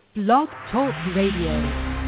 Blog Talk Radio.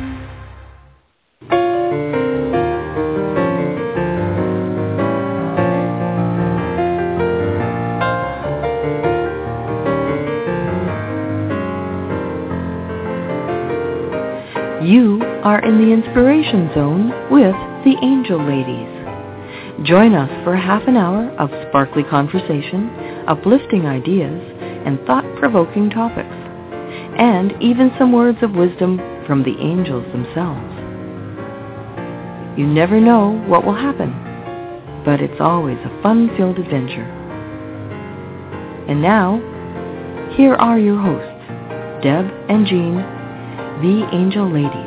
You are in the Inspiration Zone with the Angel Ladies. Join us for half an hour of sparkly conversation, uplifting ideas, and thought-provoking topics, and even some words of wisdom from the angels themselves. You never know what will happen, but it's always a fun-filled adventure. And now, here are your hosts, Deb and Jean, the Angel Ladies.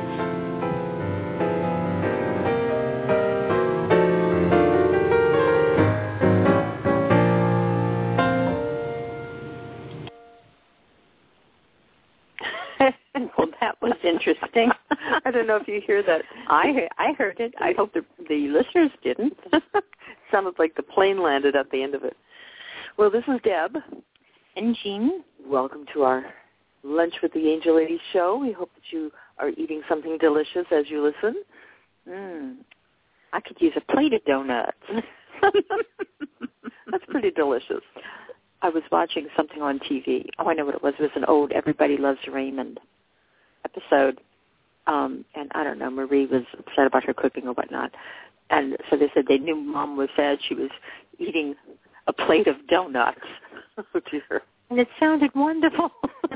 Well, that was interesting. I don't know if you hear that. I heard it. I hope the listeners didn't. Sounded like the plane landed at the end of it. Well, this is Deb. And Jean. Welcome to our Lunch with the Angel Ladies show. We hope that you are eating something delicious as you listen. I could use a plate of donuts. That's pretty delicious. I was watching something on TV. Oh, I know what it was. It was an old Everybody Loves Raymond episode. And I don't know, Marie was upset about her cooking or whatnot. And so they said they knew Mom was sad she was eating a plate of donuts. Oh, dear. And it sounded wonderful.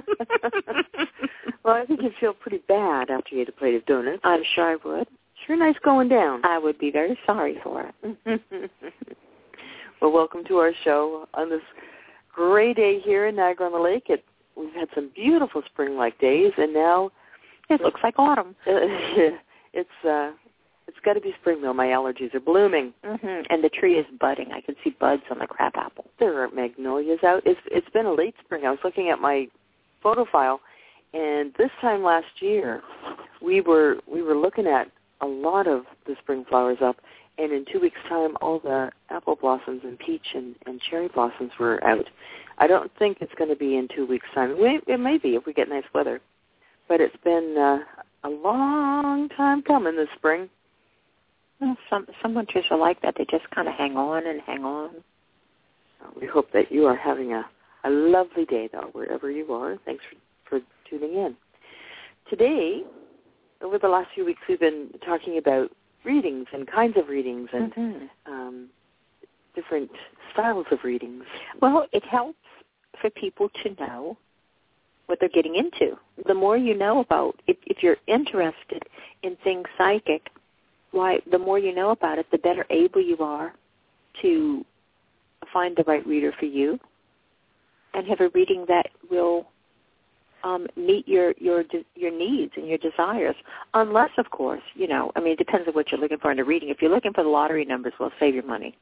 Well, I think you'd feel pretty bad after you ate a plate of donuts. I'm sure I would. Sure nice going down. I would be very sorry for it. Well, welcome to our show on this great day here in Niagara-on-the-Lake. We've had some beautiful spring-like days, and now it looks like autumn. It's got to be spring, though. My allergies are blooming. And the tree is budding. I can see buds on the crabapple. There are magnolias out. It's been a late spring. I was looking at my photo file, and this time last year, we were looking at a lot of the spring flowers up, and in 2 weeks' time, all the apple blossoms and peach and cherry blossoms were out. I don't think it's going to be in 2 weeks' time. It may be if we get nice weather. But it's been a long time coming this spring. Well, some winters are like that. They just kind of hang on and hang on. We hope that you are having a lovely day, though, wherever you are. Thanks for tuning in. Today, over the last few weeks, we've been talking about readings and kinds of readings and different styles of readings. Well, it helps for people to know what they're getting into. The more you know about, if you're interested in things psychic, why, the more you know about it, the better able you are to find the right reader for you and have a reading that will meet your needs and your desires. Unless, of course, it depends on what you're looking for in a reading. If you're looking for the lottery numbers, well, save your money,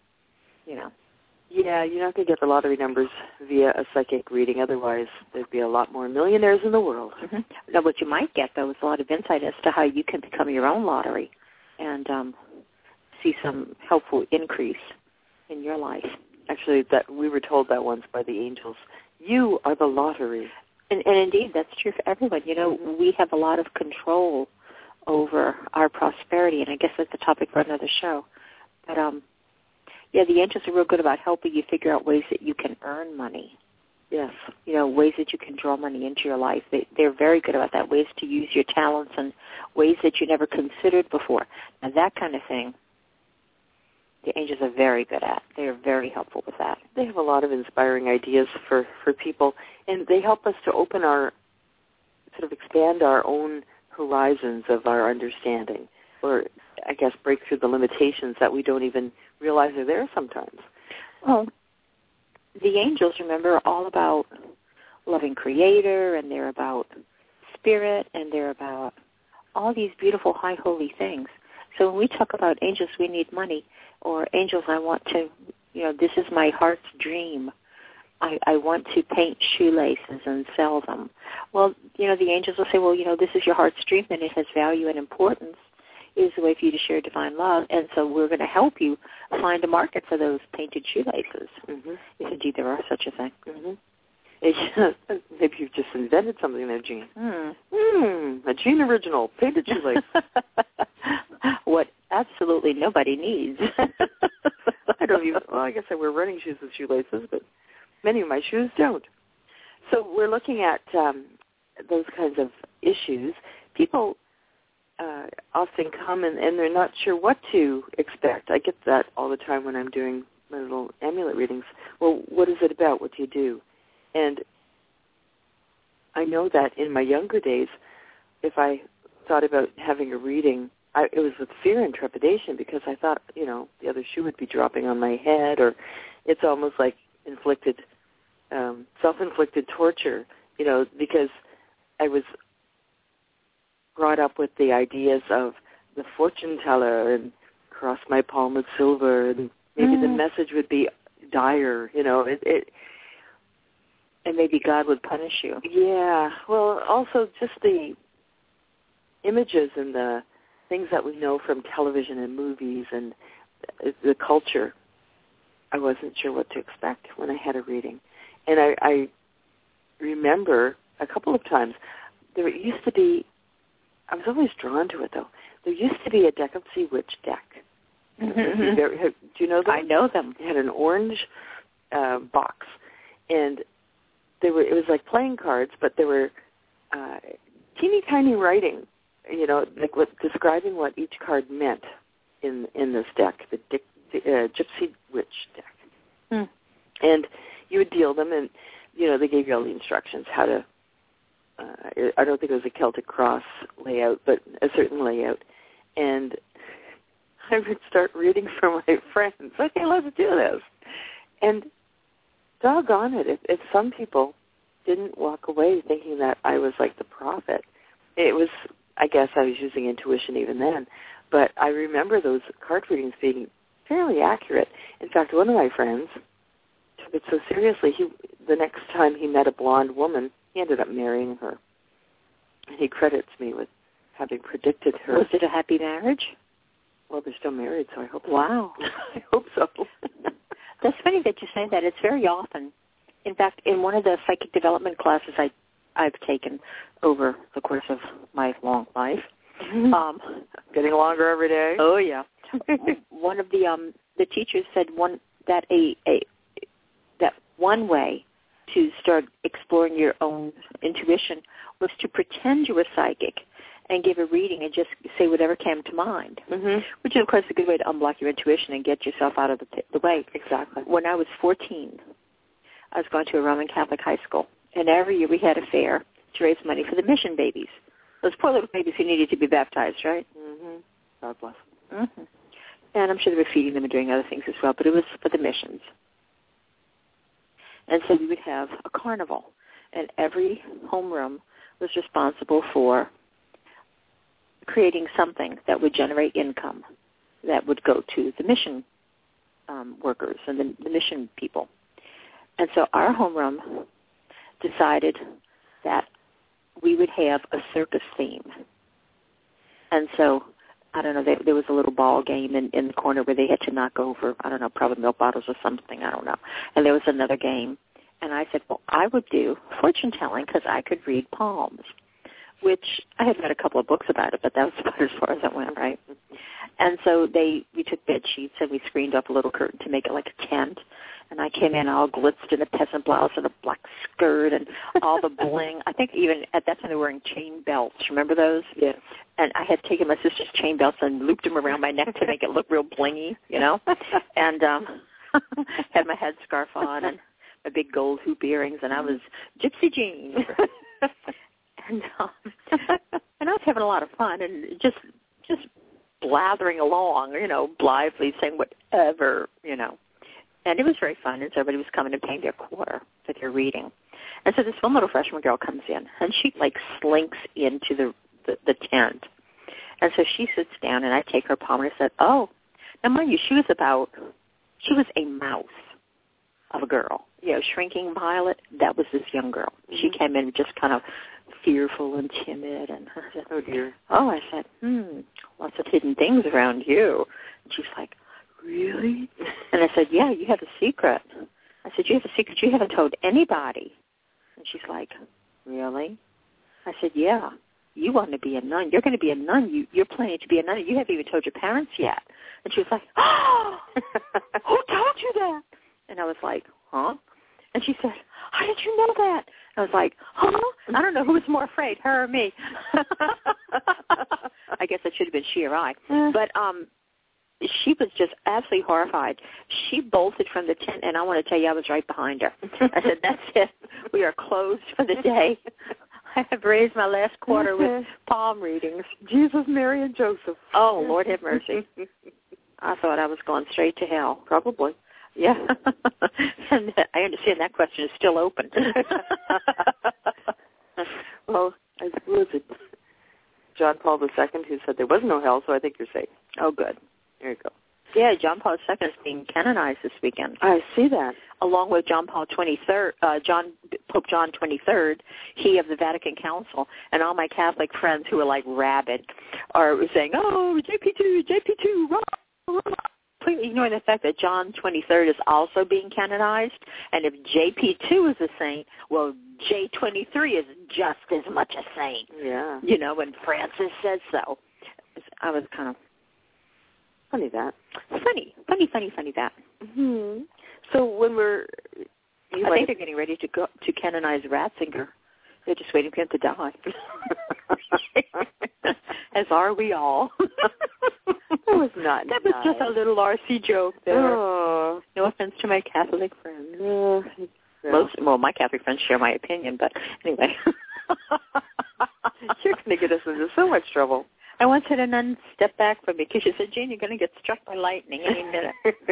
Yeah, you're not going to get the lottery numbers via a psychic reading. Otherwise, there'd be a lot more millionaires in the world. Now, what you might get, though, is a lot of insight as to how you can become your own lottery and see some helpful increase in your life. Actually, that we were told that once by the angels. You are the lottery. And indeed, that's true for everyone. We have a lot of control over our prosperity, and I guess that's the topic for another show. But, the angels are real good about helping you figure out ways that you can earn money. Yes. Ways that you can draw money into your life. They're very good about that, ways to use your talents and ways that you never considered before. Now, that kind of thing, the angels are very good at. They are very helpful with that. They have a lot of inspiring ideas for people, and they help us to expand our own horizons of our understanding, or I guess break through the limitations that we don't even realize are there sometimes. Well, the angels, remember, are all about loving Creator, and they're about spirit, and they're about all these beautiful, high, holy things. So when we talk about angels, we need money, or angels, I want to, this is my heart's dream. I want to paint shoelaces and sell them. Well, the angels will say, well, this is your heart's dream, and it has value and importance. It is a way for you to share divine love, and so we're going to help you find a market for those painted shoelaces, if indeed there are such a thing. Maybe you've just invented something there, Jean. A Jean original, painted shoelace. What absolutely nobody needs. I don't even, well, I guess I wear running shoes with shoelaces, but many of my shoes don't. So we're looking at those kinds of issues. People often come and they're not sure what to expect. I get that all the time when I'm doing my little amulet readings. Well, what is it about? What do you do? And I know that in my younger days, if I thought about having a reading, it was with fear and trepidation because I thought, the other shoe would be dropping on my head, or it's almost like self-inflicted torture, because I was brought up with the ideas of the fortune teller and cross my palm with silver, and maybe the message would be dire, and maybe God would punish you. Yeah. Well, also just the images and the things that we know from television and movies and the culture. I wasn't sure what to expect when I had a reading. And I remember a couple of times there used to be, I was always drawn to it though, there used to be a Decapsy Witch deck. Do you know them? I know them. It had an orange box, and it was like playing cards, but there were teeny tiny writing, describing what each card meant in this deck, the Gypsy Witch deck. And you would deal them, and they gave you all the instructions how to. I don't think it was a Celtic cross layout, but a certain layout, and I would start reading for my friends. Okay, let's do this. And doggone it, if some people didn't walk away thinking that I was like the prophet, it was, I guess I was using intuition even then, but I remember those card readings being fairly accurate. In fact, one of my friends took it so seriously, the next time he met a blonde woman, he ended up marrying her. And he credits me with having predicted her. Was it a happy marriage? Well, they're still married, so I hope so. Wow. I hope so. That's funny that you say that. It's very often. In fact, in one of the psychic development classes I've taken over the course of my long life. Getting longer every day. Oh, yeah. One of the teachers said that one way to start exploring your own intuition was to pretend you were psychic and give a reading and just say whatever came to mind, which is, of course, a good way to unblock your intuition and get yourself out of the way. Exactly. When I was 14, I was going to a Roman Catholic high school, and every year we had a fair to raise money for the mission babies, those poor little babies who needed to be baptized, right? God bless. And I'm sure they were feeding them and doing other things as well, but it was for the missions. And so we would have a carnival, and every homeroom was responsible for creating something that would generate income that would go to the mission workers and the mission people. And so our homeroom decided that we would have a circus theme. And so, I don't know, there was a little ball game in the corner where they had to knock over, I don't know, probably milk bottles or something, I don't know. And there was another game. And I said, well, I would do fortune telling because I could read palms, which I had read a couple of books about it, but that was about as far as it went, right? And so we took bed sheets and we screened up a little curtain to make it like a tent. And I came in all glitzed in a peasant blouse and a black skirt and all the bling. I think even at that time they were wearing chain belts. Remember those? Yes. And I had taken my sister's chain belts and looped them around my neck to make it look real blingy, and had my headscarf on and my big gold hoop earrings, and I was Gypsy Jean. And I was having a lot of fun and just blathering along, blithely saying whatever, And it was very fun, and so everybody was coming and paying their quarter for their reading. And so this one little freshman girl comes in, and she, slinks into the tent. And so she sits down, and I take her palm, and I said, oh. Now, mind you, she was a mouse of a girl. Shrinking violet, that was this young girl. She came in just kind of fearful and timid. And I said, oh, dear. Oh, I said, lots of hidden things around you. And she's like, really? And I said, yeah, you have a secret. I said, you have a secret you haven't told anybody. And she's like, really? I said, yeah. You want to be a nun. You're going to be a nun. You're planning to be a nun. You haven't even told your parents yet. And she was like, oh, who told you that? And I was like, huh? And she said, how did you know that? I was like, huh? I don't know who was more afraid, her or me. I guess it should have been she or I. But she was just absolutely horrified. She bolted from the tent, and I want to tell you, I was right behind her. I said, that's it. We are closed for the day. I have raised my last quarter with palm readings. Jesus, Mary, and Joseph. Oh, Lord have mercy. I thought I was going straight to hell. Probably. Yeah. And I understand that question is still open. Well, I suppose it's John Paul II who said there was no hell, so I think you're safe. Oh, good. There you go. Yeah, John Paul II is being canonized this weekend. I see that. Along with John Paul XXIII, Pope John XXIII, he of the Vatican Council, and all my Catholic friends who are like rabid are saying, oh, JP2, rah, completely ignoring the fact that John XXIII is also being canonized, and if JP2 is a saint, well, J23 is just as much a saint. Yeah. You know, and Francis says so. I was kind of funny that. Funny that. Mm-hmm. So when I think they're getting ready to canonize Ratzinger. They're just waiting for him to die. As are we all. That was not That was nice. just a little RC joke there. Oh. No offense to my Catholic friends. Yeah. My Catholic friends share my opinion, but anyway. You're going to get us into so much trouble. I once had a nun step back from me because she said, Jane, you're going to get struck by lightning any minute.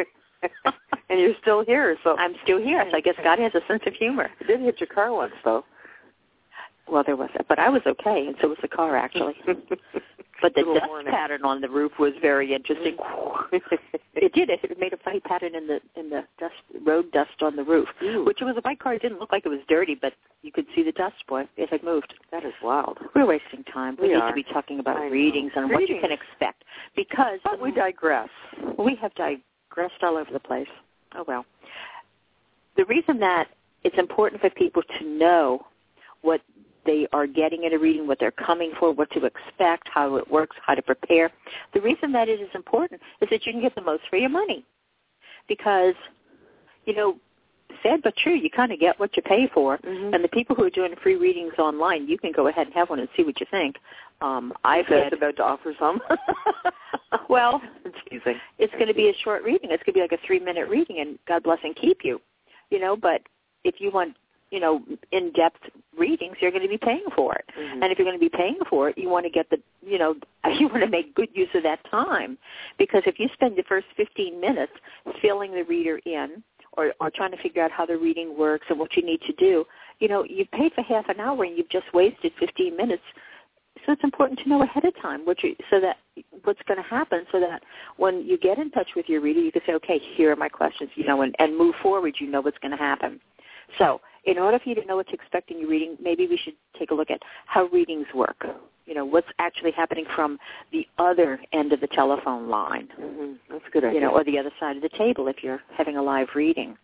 And you're still here. So I'm still here, so I guess God has a sense of humor. You did hit your car once, though. Well, there was that, but I was okay, and so was the car, actually. But the dust pattern on the roof was very interesting. It did. It made a funny pattern in the dust, road dust on the roof, which was a white car. It didn't look like it was dirty, but you could see the dust, boy. It had moved. That is wild. We're wasting time. We need to be talking about readings and what you can expect. Because but we digress. We have digressed all over the place. Oh, well. The reason that it's important for people to know what they are getting in a reading, what they're coming for, what to expect, how it works, how to prepare. The reason that it is important is that you can get the most for your money. Because, you know, sad but true, you kind of get what you pay for. Mm-hmm. And the people who are doing free readings online, you can go ahead and have one and see what you think. I've about to offer some. Well, it's going to be a short reading. It's going to be like a 3-minute reading, and God bless and keep you. You know, but if you want, you know, in-depth readings, you're going to be paying for it. Mm-hmm. And if you're going to be paying for it, you want to get you want to make good use of that time. Because if you spend the first 15 minutes filling the reader in or trying to figure out how the reading works and what you need to do, you know, you paid for half an hour and you've just wasted 15 minutes. So it's important to know ahead of time what's going to happen so that when you get in touch with your reader, you can say, okay, here are my questions, you know, and move forward, you know what's going to happen. So in order for you to know what to expect in your reading, maybe we should take a look at how readings work. You know, what's actually happening from the other end of the telephone line. Mm-hmm. That's a good idea. You know, or the other side of the table if you're having a live reading.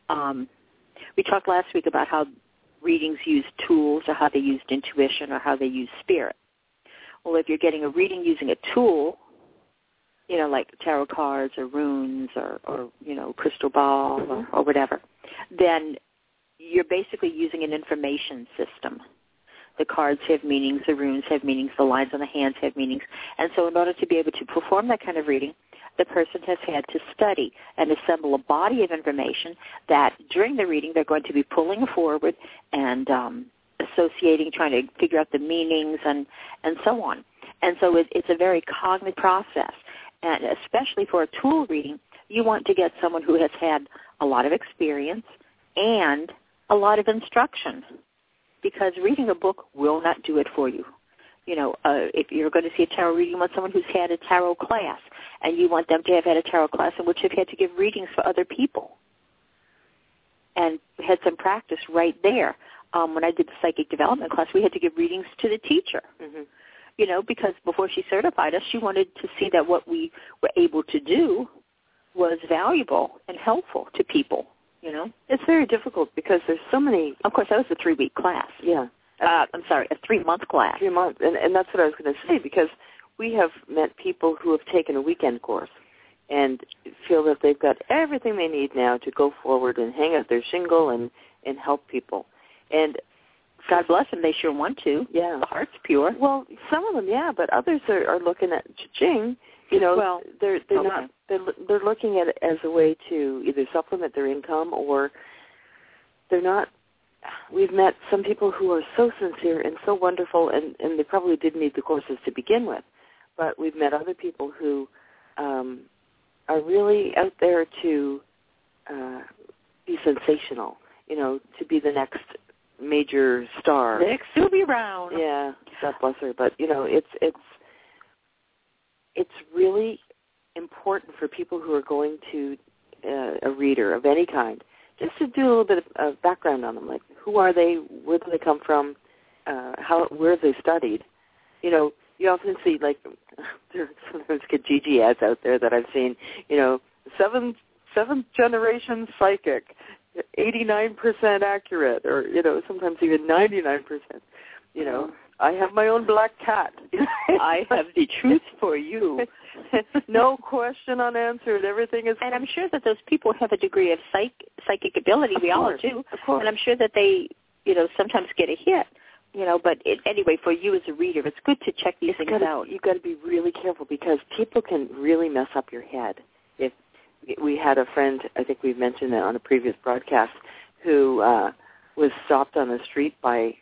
We talked last week about how readings use tools or how they used intuition or how they use spirit. Well, if you're getting a reading using a tool, you know, like tarot cards or runes or you know, crystal ball or whatever, then you're basically using an information system. The cards have meanings, the runes have meanings, the lines on the hands have meanings. And so in order to be able to perform that kind of reading, the person has had to study and assemble a body of information that during the reading they're going to be pulling forward and associating, trying to figure out the meanings and so on. And so it's a very cognitive process. And especially for a tool reading, you want to get someone who has had a lot of experience and a lot of instruction, because reading a book will not do it for you. You know, if you're going to see a tarot reading, you want someone who's had a tarot class, and you want them to have had a tarot class in which they've had to give readings for other people and had some practice right there. When I did the psychic development class, we had to give readings to the teacher, you know, because before she certified us, she wanted to see that what we were able to do was valuable and helpful to people, you know? It's very difficult because there's so many. Of course, that was a 3-week class. Yeah. I'm sorry, a 3-month class. 3 months, and that's what I was going to say, because we have met people who have taken a weekend course and feel that they've got everything they need now to go forward and hang out their shingle and help people. And God bless them, they sure want to. Yeah. The heart's pure. Well, some of them, yeah, but others are looking at cha-ching. You know, well, they're not. They're looking at it as a way to either supplement their income, or they're not. We've met some people who are so sincere and so wonderful, and they probably didn't need the courses to begin with. But we've met other people who are really out there to be sensational, you know, to be the next major star. Next Sylvia Brown. Yeah, God bless her. But, you know, it's really important for people who are going to a reader of any kind just to do a little bit of background on them, like who are they, where do they come from, where have they studied. You know, you often see, like, there's sometimes Kijiji ads out there that I've seen, you know, seventh generation psychic, 89% accurate, or, you know, sometimes even 99%. You know, I have my own black cat. I have the truth for you. No question unanswered. Everything is. And I'm sure that those people have a degree of psychic ability. We all do. Of course. And I'm sure that they, you know, sometimes get a hit. You know, but anyway, for you as a reader, it's good to check these things out. You've got to be really careful, because people can really mess up your head. If we had a friend, I think we've mentioned that on a previous broadcast, who was stopped on the street by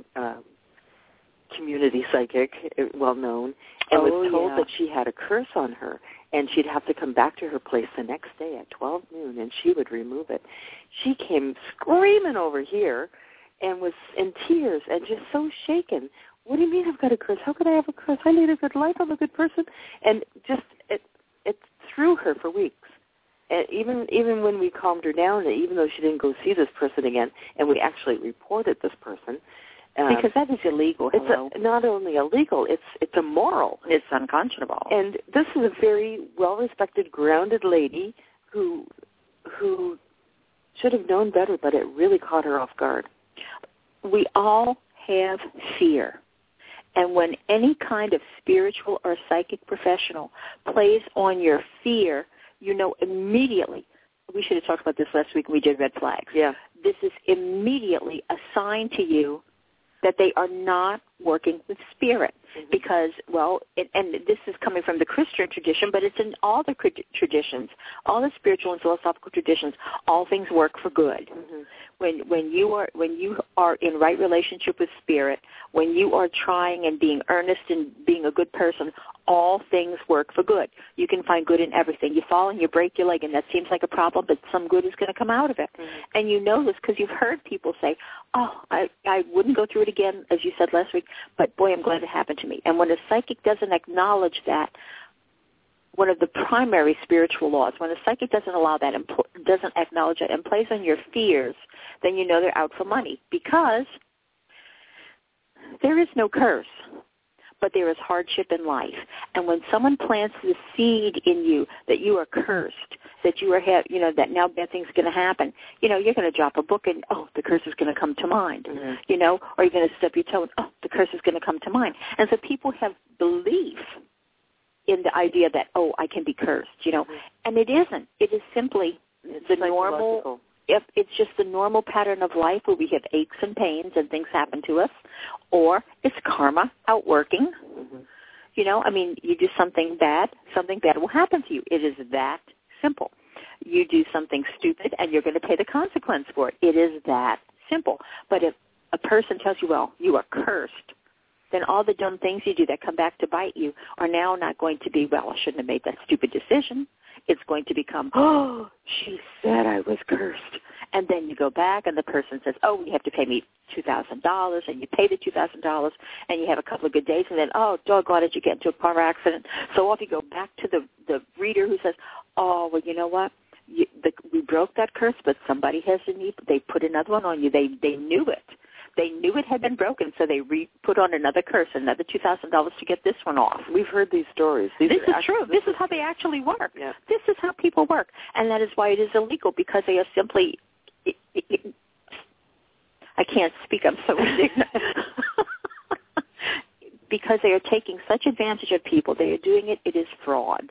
community psychic, well known, and was told that she had a curse on her, and she'd have to come back to her place the next day at 12 noon, and she would remove it. She came screaming over here and was in tears and just so shaken. What do you mean I've got a curse? How could I have a curse? I lead a good life. I'm a good person. And just it threw her for weeks. And even when we calmed her down, even though she didn't go see this person again, and we actually reported this person. Because that is illegal. It's not only illegal, it's immoral. It's unconscionable. And this is a very well-respected, grounded lady who should have known better, but it really caught her off guard. We all have fear. And when any kind of spiritual or psychic professional plays on your fear, you know immediately. We should have talked about this last week when we did red flags. Yeah. This is immediately a sign to you that they are not working with spirit. Mm-hmm. Because, well, and this is coming from the Christian tradition, but it's in all the traditions, all the spiritual and philosophical traditions. All things work for good. Mm-hmm. When you are in right relationship with spirit, when you are trying and being earnest and being a good person, all things work for good. You can find good in everything. You fall and you break your leg, and that seems like a problem, but some good is going to come out of it. Mm-hmm. And you know this because you've heard people say, oh, I wouldn't go through it again, as you said last week, but boy, I'm glad it happened to me. And when a psychic doesn't acknowledge that, one of the primary spiritual laws, when a psychic doesn't allow that, doesn't acknowledge it, and plays on your fears, then you know they're out for money, because there is no curse, but there is hardship in life. And when someone plants the seed in you that you are cursed, that you are, that now bad things are going to happen, you're going to drop a book and, oh, the curse is going to come to mind, mm-hmm. Or you're going to stub your toe and, oh, the curse is going to come to mind. And so people have belief in the idea that, oh, I can be cursed, mm-hmm. and it isn't. It is simply the normal. It's just the normal pattern of life where we have aches and pains and things happen to us, or it's karma outworking. Mm-hmm. You do something bad will happen to you. It is that simple. You do something stupid, and you're going to pay the consequence for it. It is that simple. But if a person tells you, well, you are cursed, then all the dumb things you do that come back to bite you are now not going to be, well, I shouldn't have made that stupid decision. It's going to become, oh, she said I was cursed. And then you go back and the person says, oh, you have to pay me $2,000, and you pay the $2,000, and you have a couple of good days, and then, oh, doggone it, you get into a car accident. So off you go back to the reader who says, oh, well, you know what? We broke that curse, but somebody has a need. They put another one on you. They knew it. They knew it had been broken, so they put on another curse, another $2,000 to get this one off. We've heard these stories. This is true. This is how they actually work. Yeah. This is how people work, and that is why it is illegal, because they are simply I can't speak. I'm so indignant. Because they are taking such advantage of people. They are doing it. It is fraud.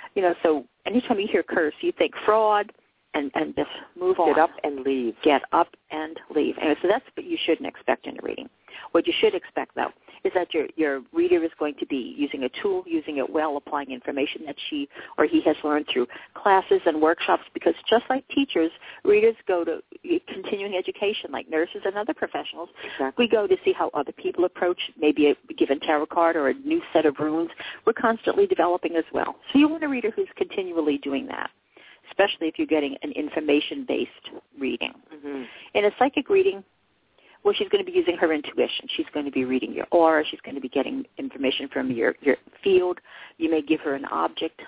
So anytime you hear curse, you think fraud and just move on. Get up and leave. Get up and leave. And so that's what you shouldn't expect in a reading. What you should expect, though, is that your reader is going to be using a tool, using it well, applying information that she or he has learned through classes and workshops, because just like teachers, readers go to continuing education like nurses and other professionals. Exactly. We go to see how other people approach maybe a given tarot card or a new set of runes. We're constantly developing as well. So you want a reader who's continually doing that, especially if you're getting an information-based reading. Mm-hmm. In a psychic reading, well, she's going to be using her intuition. She's going to be reading your aura. She's going to be getting information from your field. You may give her an object,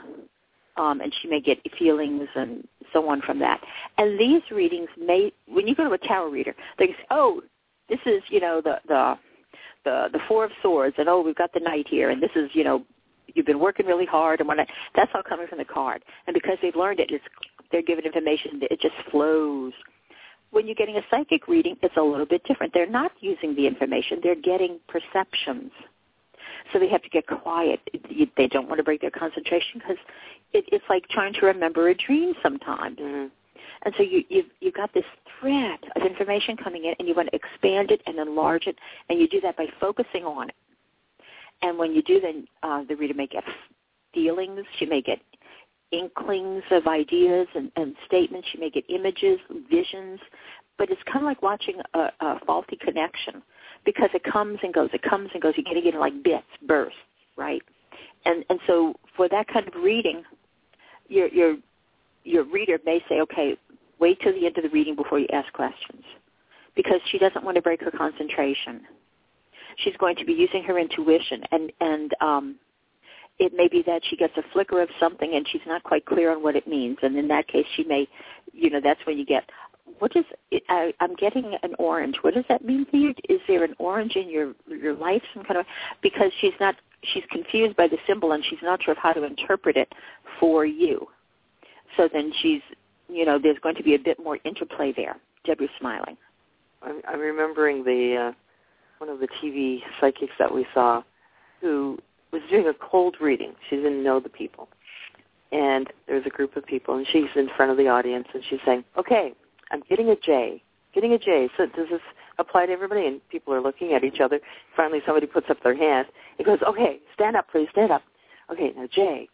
and she may get feelings and so on from that. And these readings may, when you go to a tarot reader, they say, oh, this is, the Four of Swords, and oh, we've got the Knight here, and this is, you've been working really hard, and that's all coming from the card. And because they've learned it, they're given information, it just flows. When you're getting a psychic reading, it's a little bit different. They're not using the information. They're getting perceptions. So they have to get quiet. They don't want to break their concentration because it's like trying to remember a dream sometimes. Mm-hmm. And so you've got this thread of information coming in, and you want to expand it and enlarge it, and you do that by focusing on it. And when you do, then the reader may get feelings. She may get inklings of ideas and statements. She may get images, visions, but it's kind of like watching a faulty connection because it comes and goes. It comes and goes. You're getting it in like bits, bursts, right? And so for that kind of reading, your reader may say, okay, wait till the end of the reading before you ask questions because she doesn't want to break her concentration. She's going to be using her intuition, and it may be that she gets a flicker of something and she's not quite clear on what it means. And in that case, she may, that's when you get, I'm getting an orange. What does that mean to you? Is there an orange in your life? Some kind of, because she's confused by the symbol and she's not sure of how to interpret it for you. So then she's, there's going to be a bit more interplay there. Deborah's smiling. I'm remembering one of the TV psychics that we saw who was doing a cold reading. She didn't know the people. And there was a group of people, and she's in front of the audience, and she's saying, okay, I'm getting a J. So does this apply to everybody? And people are looking at each other. Finally, somebody puts up their hand. It goes, okay, stand up, please, stand up. Okay, now J.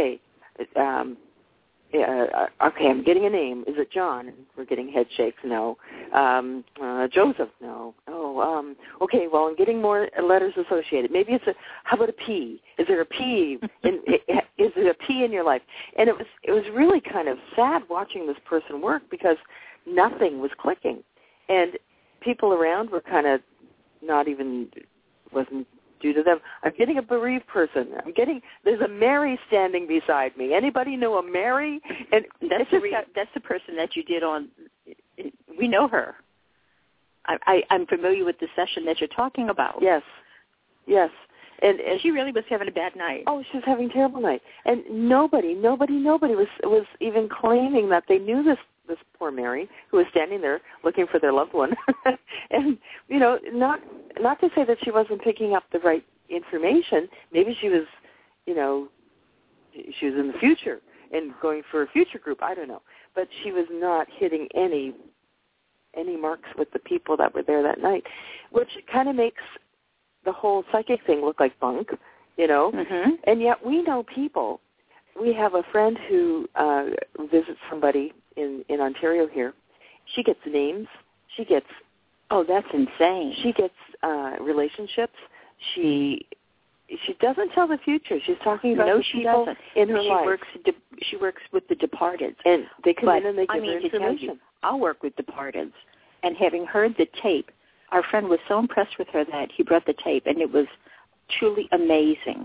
Okay, I'm getting a name. Is it John? And we're getting head shakes. No. Joseph? No. Oh, okay, well, I'm getting more letters associated. Maybe how about a P? Is there a P? Is there a P in your life? And it was really kind of sad watching this person work because nothing was clicking. And people around were kind of wasn't due to them. I'm getting a bereaved person. There's a Mary standing beside me. Anybody know a Mary? And that's the person that you did on. We know her. I'm familiar with the session that you're talking about. Yes. And she really was having a bad night. Oh, she was having a terrible night. And nobody was even claiming that they knew this poor Mary who was standing there looking for their loved one. And, not to say that she wasn't picking up the right information. Maybe she was, she was in the future and going for a future group. I don't know. But she was not hitting any marks with the people that were there that night, which kind of makes the whole psychic thing look like bunk, Mm-hmm. And yet we know people. We have a friend who visits somebody in Ontario here. She gets names. She gets... Oh, that's insane. She gets relationships. She doesn't tell the future. She's talking about the people in her life. She works with the departed. And they come in and they give her information. To tell you, I'll work with departed. And having heard the tape, our friend was so impressed with her that he brought the tape, and it was truly amazing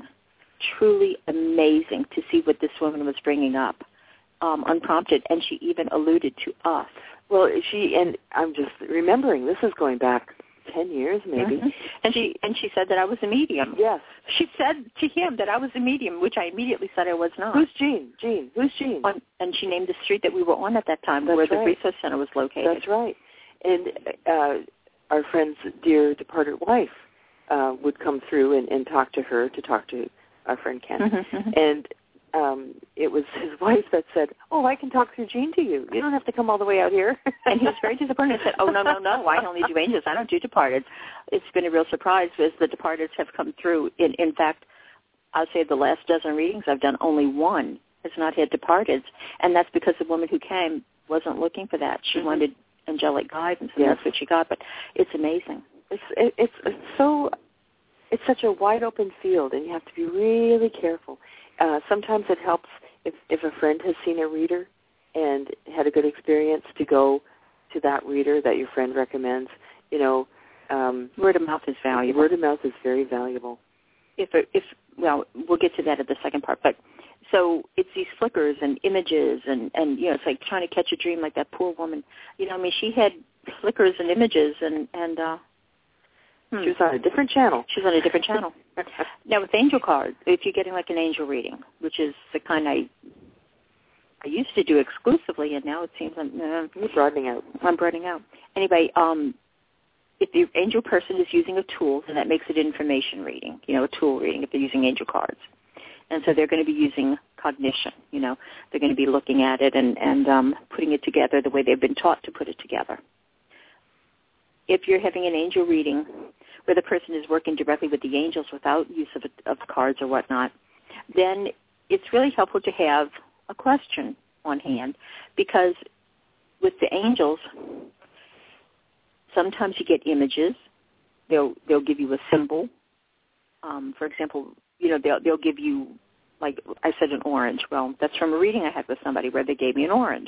to see what this woman was bringing up, unprompted, and she even alluded to us. Well, and I'm just remembering, this is going back 10 years maybe. Mm-hmm. And she said that I was a medium. Yes. She said to him that I was a medium, which I immediately said I was not. Who's Jean? Who's Jean? And she named the street that we were on at that time, where the resource center was located. That's right. And our friend's dear departed wife would come through and talk to her, to talk to our friend Ken. And it was his wife that said, "Oh, I can talk through Jean to you. You don't have to come all the way out here." And he was very disappointed and said, "Oh, no, I only do angels. I don't do departeds." It's been a real surprise as the departeds have come through. In fact, I'll say the last dozen readings I've done, only one has not had departeds. And that's because the woman who came wasn't looking for that. She wanted angelic guidance, and that's what she got. But it's amazing. It's such a wide open field, and you have to be really careful. Sometimes it helps if a friend has seen a reader and had a good experience to go to that reader that your friend recommends. Word of mouth is valuable. Word of mouth is very valuable. Well, we'll get to that at the second part, but so it's these flickers and images and it's like trying to catch a dream, like that poor woman. She had flickers and images and she was on a different channel. She's on a different channel. Now, with angel cards, if you're getting like an angel reading, which is the kind I used to do exclusively, and now it seems you're broadening out. I'm broadening out. Anyway, if the angel person is using a tool, then that makes it information reading, a tool reading if they're using angel cards. And so they're going to be using cognition, They're going to be looking at it and putting it together the way they've been taught to put it together. If you're having an angel reading where the person is working directly with the angels without use of cards or whatnot, then it's really helpful to have a question on hand, because with the angels, sometimes you get images. They'll give you a symbol. For example, they'll give you, like I said, an orange. Well, that's from a reading I had with somebody where they gave me an orange.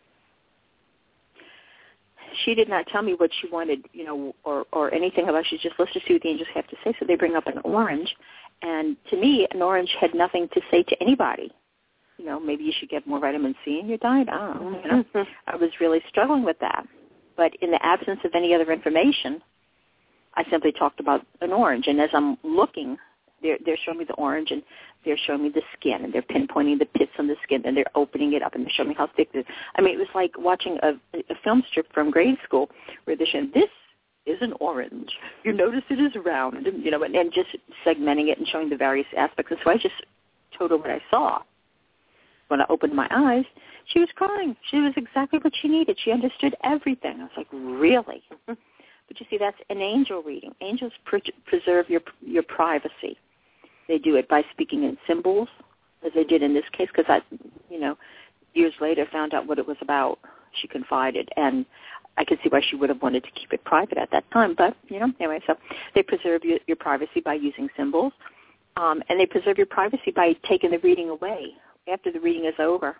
She did not tell me what she wanted, or anything about it. She just, let's just see what the angels have to say. So they bring up an orange. And to me, an orange had nothing to say to anybody. Maybe you should get more vitamin C in your diet. I don't know. I was really struggling with that. But in the absence of any other information, I simply talked about an orange. And as I'm looking, they're showing me the orange, and they're showing me the skin, and they're pinpointing the pits on the skin, and they're opening it up, and they're showing me how thick it is. I mean, it was like watching a film strip from grade school where they're showing, this is an orange. You notice it is round, and just segmenting it and showing the various aspects. And so I just told her what I saw. When I opened my eyes, she was crying. She was exactly what she needed. She understood everything. I was like, really? But you see, that's an angel reading. Angels preserve your privacy. They do it by speaking in symbols, as they did in this case, because years later found out what it was about. She confided, and I could see why she would have wanted to keep it private at that time. But, anyway, so they preserve your privacy by using symbols, and they preserve your privacy by taking the reading away after the reading is over.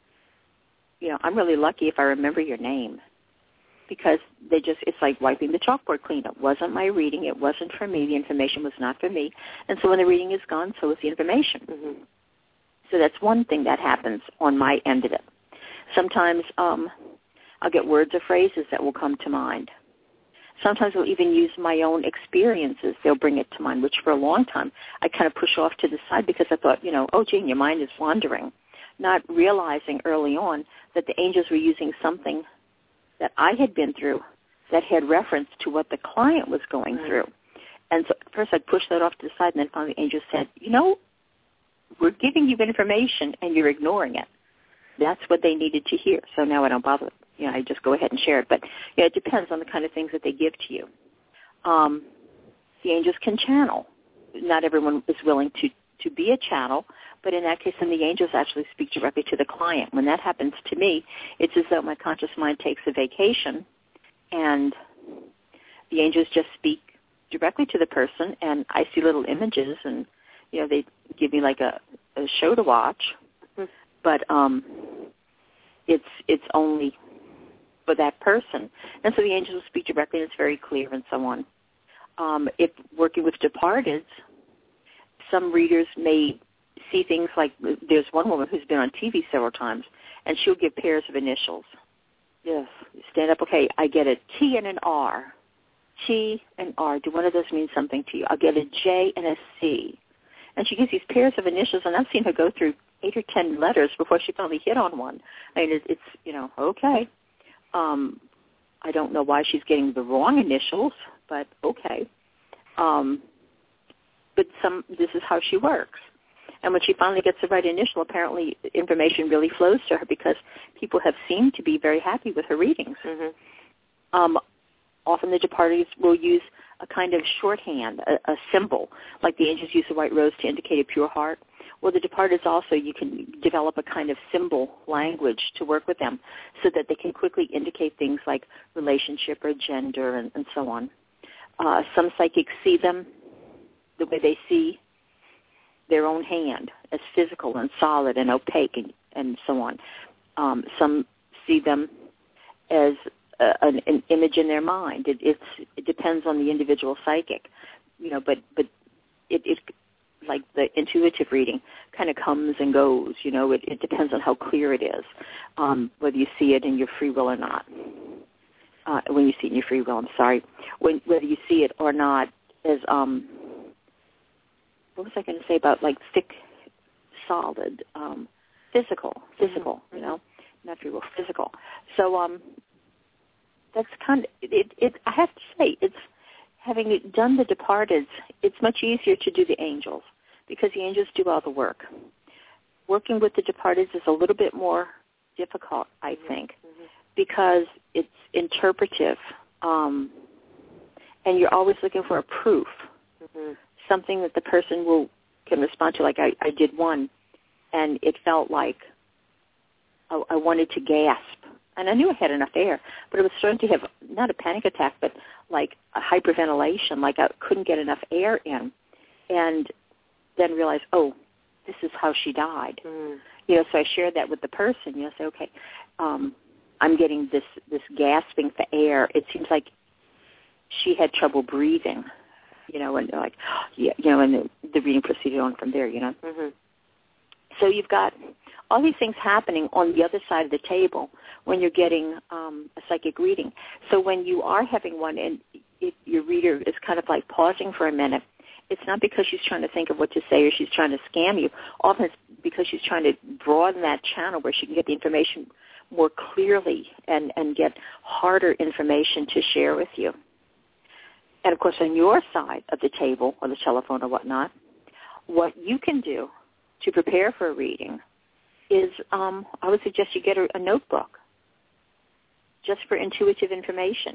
I'm really lucky if I remember your name, because it's like wiping the chalkboard clean. It wasn't my reading. It wasn't for me. The information was not for me. And so when the reading is gone, so is the information. Mm-hmm. So that's one thing that happens on my end of it. Sometimes I'll get words or phrases that will come to mind. Sometimes I'll even use my own experiences. They'll bring it to mind, which for a long time I kind of push off to the side because I thought, oh, Jean, your mind is wandering, not realizing early on that the angels were using something that I had been through that had reference to what the client was going through. And so at first I'd push that off to the side, and then finally the angel said, we're giving you information and you're ignoring it. That's what they needed to hear. So now I don't bother. I just go ahead and share it. But it depends on the kind of things that they give to you. The angels can channel. Not everyone is willing to be a channel, but in that case, then the angels actually speak directly to the client. When that happens to me, it's as though my conscious mind takes a vacation, and the angels just speak directly to the person, and I see little images, and they give me like a show to watch, but it's only for that person. And so the angels will speak directly, and it's very clear and so on. If working with departeds, some readers may see things like, there's one woman who's been on TV several times, and she'll give pairs of initials. Yes. Stand up, okay, I get a T and an R. T and R, do one of those mean something to you? I'll get a J and a C. And she gives these pairs of initials, and I've seen her go through 8 or 10 letters before she finally hit on one. I mean, it's okay. I don't know why she's getting the wrong initials, but okay. But this is how she works. And when she finally gets the right initial, apparently information really flows to her because people have seemed to be very happy with her readings. Mm-hmm. Often the departees will use a kind of shorthand, a symbol, like the angels use the white rose to indicate a pure heart. Well, the departees also, you can develop a kind of symbol language to work with them so that they can quickly indicate things like relationship or gender and so on. Some psychics see them the way they see their own hand, as physical and solid and opaque and so on. Some see them as an image in their mind. It depends on the individual psychic, but it like the intuitive reading kind of comes and goes. It depends on how clear it is, whether you see it in your free will or not. When you see it in your free will, whether you see it or not as what was I going to say about like thick, solid, physical, not free will, physical. So that's kind of it. I have to say, it's having done the departed, it's much easier to do the angels because the angels do all the work. Working with the departed is a little bit more difficult, I think, because it's interpretive, and you're always looking for a proof, something that the person can respond to. Like I did one, and it felt like I wanted to gasp. And I knew I had enough air, but it was starting to have not a panic attack, but like a hyperventilation, like I couldn't get enough air in. And then realized, oh, this is how she died. So I shared that with the person. Say, okay, I'm getting this gasping for air. It seems like she had trouble breathing, and they're like, and the reading proceeded on from there, So you've got all these things happening on the other side of the table when you're getting a psychic reading. So when you are having one and your reader is kind of like pausing for a minute, it's not because she's trying to think of what to say or she's trying to scam you. Often it's because she's trying to broaden that channel where she can get the information more clearly and get harder information to share with you. And, of course, on your side of the table or the telephone or whatnot, what you can do to prepare for a reading is I would suggest you get a notebook just for intuitive information,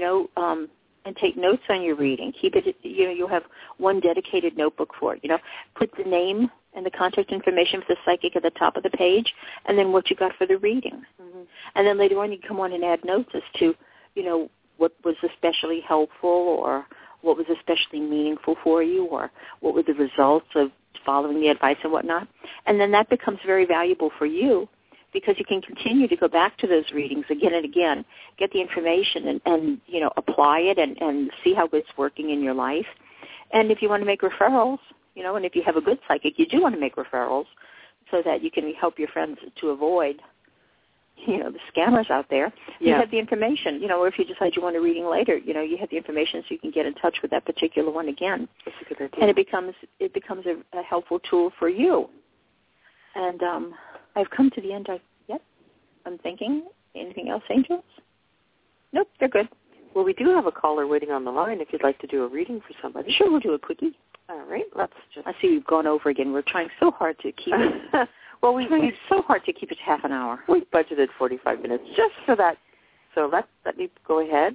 and take notes on your reading. Keep it, you'll have one dedicated notebook for it, Put the name and the contact information for the psychic at the top of the page and then what you got for the reading. And then later on you come on and add notes as to, what was especially helpful or what was especially meaningful for you or what were the results of following the advice and whatnot. And then that becomes very valuable for you because you can continue to go back to those readings again and again, get the information and apply it and see how it's working in your life. And if you want to make referrals, and if you have a good psychic, you do want to make referrals so that you can help your friends to avoid, the scammers out there. You have the information, or if you decide you want a reading later, you have the information so you can get in touch with that particular one again. That's a good idea. And it becomes a helpful tool for you. And I've come to the end. I'm thinking. Anything else, angels? Nope, they're good. Well, we do have a caller waiting on the line if you'd like to do a reading for somebody. Sure, we'll do a quickie. All right, let's just... I see we've gone over again. We're trying so hard to keep it. Well, it's so hard to keep it to half an hour. We budgeted 45 minutes just for that. So let me go ahead.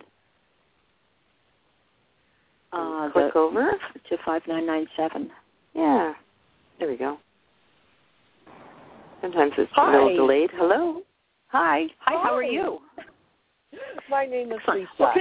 Click over to 5997. Yeah, there we go. Sometimes it's a little delayed. Hello. Hi. How are you? My name is Lisa. What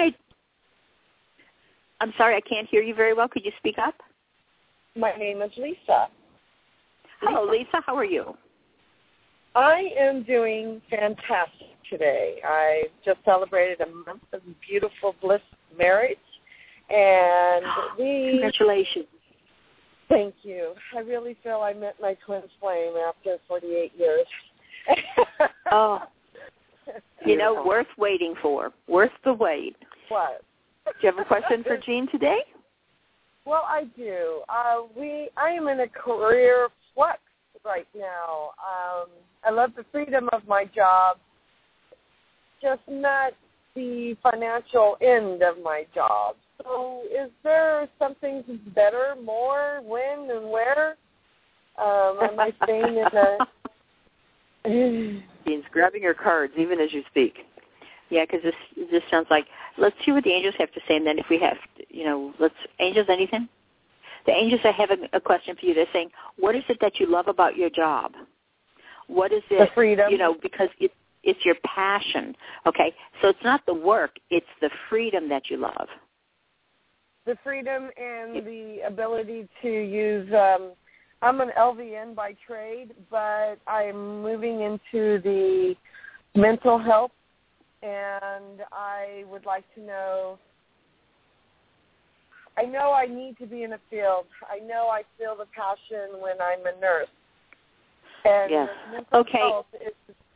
I'm sorry, I can't hear you very well. Could you speak up? My name is Lisa. Hello, Lisa. How are you? I am doing fantastic today. I just celebrated a month of beautiful bliss marriage, and Congratulations. Thank you. I really feel I met my twin flame after 48 years. Oh, worth waiting for. Worth the wait. What? Do you have a question for Jean today? Well, I do. I am in a career flux right now. I love the freedom of my job, just not the financial end of my job. So is there something better, more, when, and where? Am I staying in a... Dean's grabbing her cards even as you speak. Yeah, because this sounds like, let's see what the angels have to say, and then if we have, angels, anything? The angels are having a question for you. They're saying, what is it that you love about your job? What is it? The freedom. Because it's your passion. Okay, so it's not the work, it's the freedom that you love. The freedom and the ability to use, I'm an LVN by trade, but I'm moving into the mental health, and I would like to know, I know I need to be in a field. I know I feel the passion when I'm a nurse. And yes. mental health is...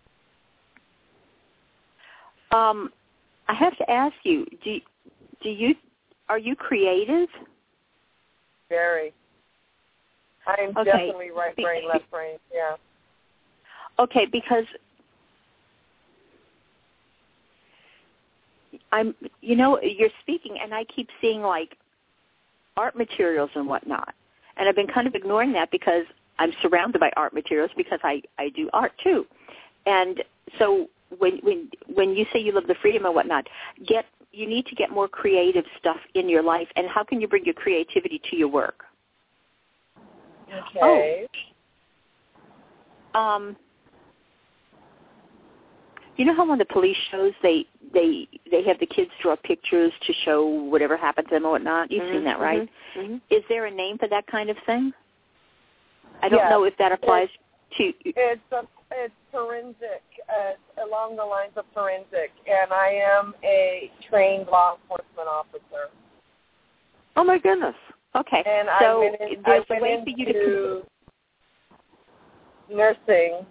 I have to ask you, are you creative? Very. I'm definitely right brain, left brain, yeah. Okay, because you're speaking, and I keep seeing, like, art materials and whatnot. And I've been kind of ignoring that because I'm surrounded by art materials because I do art, too. And so when you say you love the freedom and whatnot, you need to get more creative stuff in your life. And how can you bring your creativity to your work? Okay. You know how on the police shows they have the kids draw pictures to show whatever happened to them or whatnot? You've seen that, right? Mm-hmm. Is there a name for that kind of thing? I don't know if that applies to... It's forensic, along the lines of forensic, and I am a trained law enforcement officer. Oh, my goodness. Okay. And so there's a way for you to... Nursing.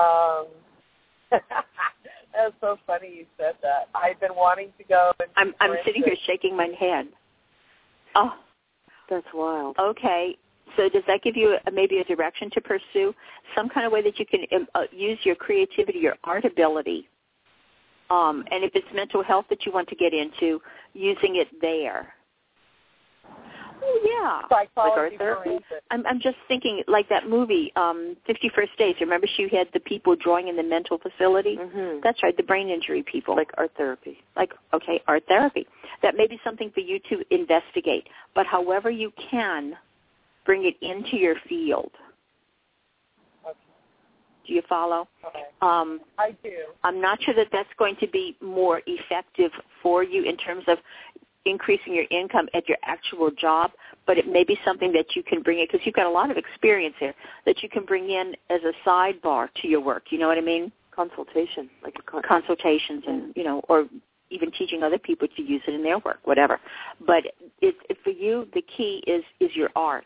That's so funny you said that. I've been wanting to go. I'm sitting here shaking my head. Oh. That's wild. Okay. So does that give you maybe a direction to pursue? Some kind of way that you can use your creativity, your art ability, and if it's mental health that you want to get into, using it there. Oh, yeah. Psychology, like I'm just thinking, like that movie, 50 First Days. Remember she had the people drawing in the mental facility? Mm-hmm. That's right, the brain injury people. Like art therapy. Art therapy. That may be something for you to investigate. But however you can, bring it into your field. Okay. Do you follow? Okay. I do. I'm not sure that that's going to be more effective for you in terms of increasing your income at your actual job, but it may be something that you can bring in, because you've got a lot of experience here, that you can bring in as a sidebar to your work. You know what I mean? Consultation. Consultations and, or even teaching other people to use it in their work, whatever. But for you, the key is your art.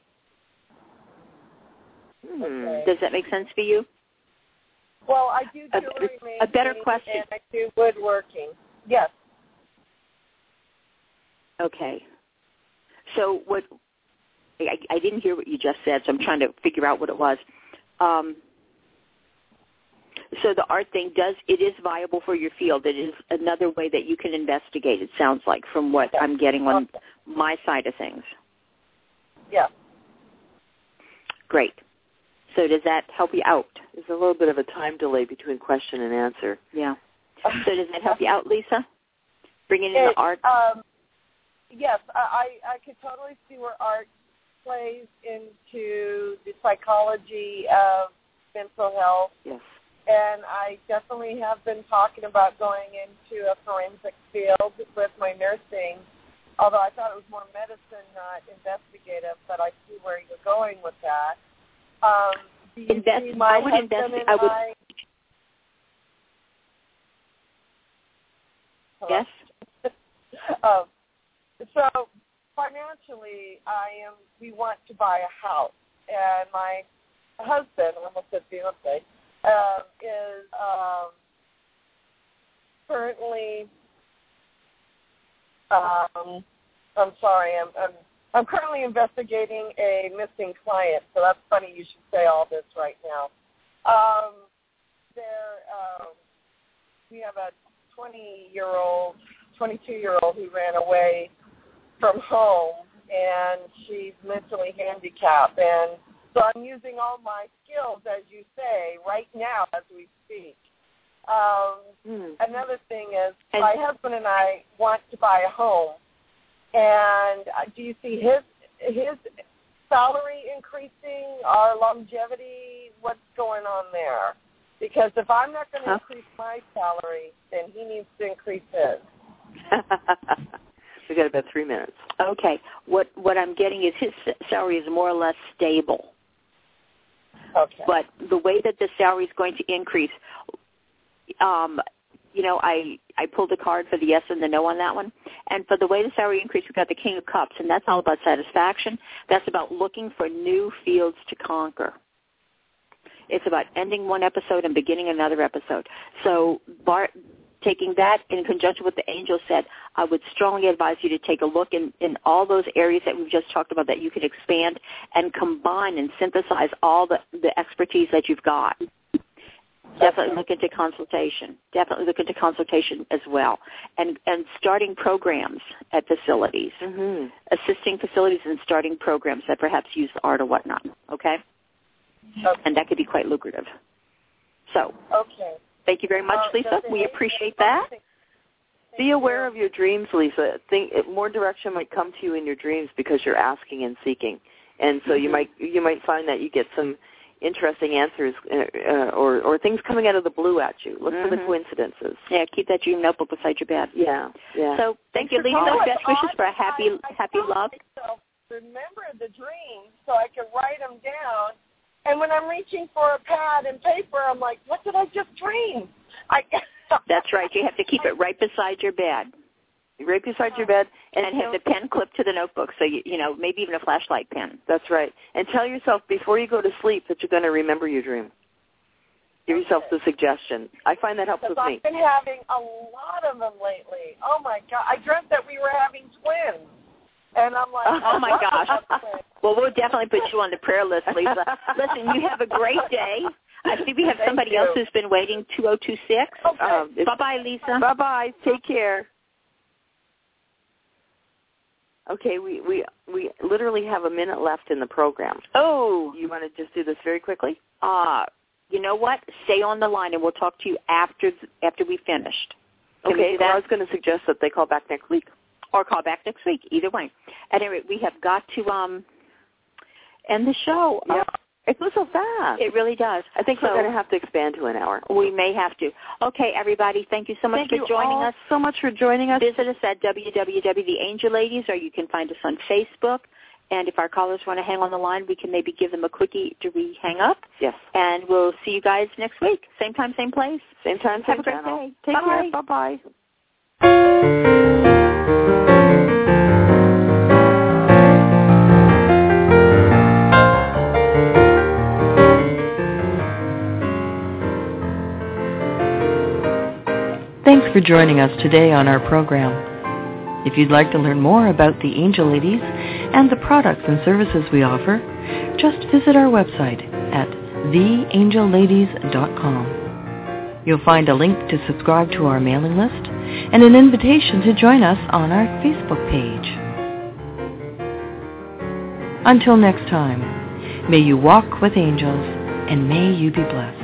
Okay. Does that make sense for you? Well, I do jewelry making. A better question. And I do woodworking. Yes. Okay. So what? I didn't hear what you just said, so I'm trying to figure out what it was. So the art thing is viable for your field. It is another way that you can investigate, it sounds like, from what I'm getting on my side of things. Yeah. Great. So does that help you out? There's a little bit of a time delay between question and answer. Yeah. So does that help you out, Lisa? Bringing in the art? Yes, I could totally see where art plays into the psychology of mental health. Yes. And I definitely have been talking about going into a forensic field with my nursing, although I thought it was more medicine, not investigative, but I see where you're going with that. Yes? So financially, we want to buy a house, and my husband, I almost said fiance, is currently. I'm sorry. I'm currently investigating a missing client, so that's funny you should say all this right now. We have a 22-year-old who ran away from home, and she's mentally handicapped. And so I'm using all my skills, as you say, right now as we speak. Another thing is my husband and I want to buy a home, and do you see his salary increasing, our longevity, what's going on there? Because if I'm not going to increase my salary, then he needs to increase his. We got about 3 minutes. Okay. What I'm getting is his salary is more or less stable. Okay. But the way that the salary is going to increase, I pulled a card for the yes and the no on that one. And for the way the salary increase, we've got the King of Cups, and that's all about satisfaction. That's about looking for new fields to conquer. It's about ending one episode and beginning another episode. So taking that in conjunction with the angel said, I would strongly advise you to take a look in all those areas that we've just talked about that you can expand and combine and synthesize all the expertise that you've got. Definitely look into consultation. Definitely look into consultation as well. And starting programs at facilities, assisting facilities in starting programs that perhaps use the art or whatnot, okay? And that could be quite lucrative. So, thank you very much, Lisa. We appreciate that. Be aware of your dreams, Lisa. Think more direction might come to you in your dreams because you're asking and seeking. And so you might find that you get some interesting answers or things coming out of the blue at you. Look for the coincidences. Yeah, keep that dream notebook beside your bed. Yeah. So thank you, Lisa. Best wishes for a happy love. Remember the dreams so I can write them down. And when I'm reaching for a pad and paper, I'm like, what did I just dream? That's right. You have to keep it right beside your bed. Right beside your bed. And have the pen clipped to the notebook, so, maybe even a flashlight pen. That's right. And tell yourself before you go to sleep that you're going to remember your dream. Give yourself the suggestion. I find that helps with me. I've been having a lot of them lately. Oh, my God. I dreamt that we were having twins. And I'm like, oh, my gosh. Well, we'll definitely put you on the prayer list, Lisa. Listen, you have a great day. I see we have somebody else who's been waiting, 2026. Okay. Bye-bye, Lisa. Bye-bye. Take care. Okay, we literally have a minute left in the program. Oh. You want to just do this very quickly? You know what? Stay on the line, and we'll talk to you after we've finished. Okay, well, I was going to suggest that they call back next week. Or call back next week, either way. At any rate, we have got to end the show. Yeah. It goes so fast. It really does. I think we're going to have to expand to an hour. We may have to. Okay, everybody, thank you so much for joining us. So much for joining us. Visit us at www.theangelladies, or you can find us on Facebook. And if our callers want to hang on the line, we can maybe give them a quickie to hang up. Yes. And we'll see you guys next week. Same time, same place. Same time, same channel. Have a great day. Take care. Bye-bye. Thanks for joining us today on our program. If you'd like to learn more about the Angel Ladies and the products and services we offer, just visit our website at theangelladies.com. You'll find a link to subscribe to our mailing list and an invitation to join us on our Facebook page. Until next time, may you walk with angels and may you be blessed.